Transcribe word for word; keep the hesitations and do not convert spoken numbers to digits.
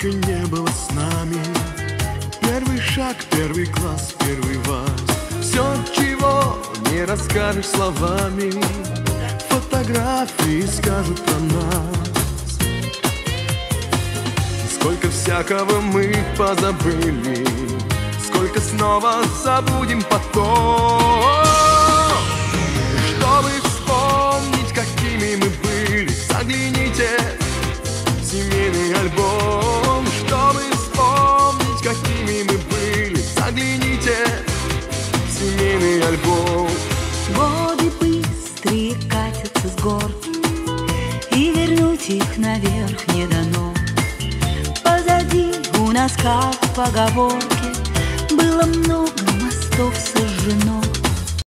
только не было с нами. Первый шаг, первый класс, первый вальс. Все, чего не расскажешь словами, фотографии скажут про нас. Сколько всякого мы позабыли, сколько снова забудем потом. Чтобы вспомнить, какими мы были, загляните в семейный альбом. Чтобы вспомнить, какими мы были, загляните в семейный альбом. Годы быстрые катятся с гор, и вернуть их наверх не дано. Позади у нас, как в поговорке, было много мостов сожжено.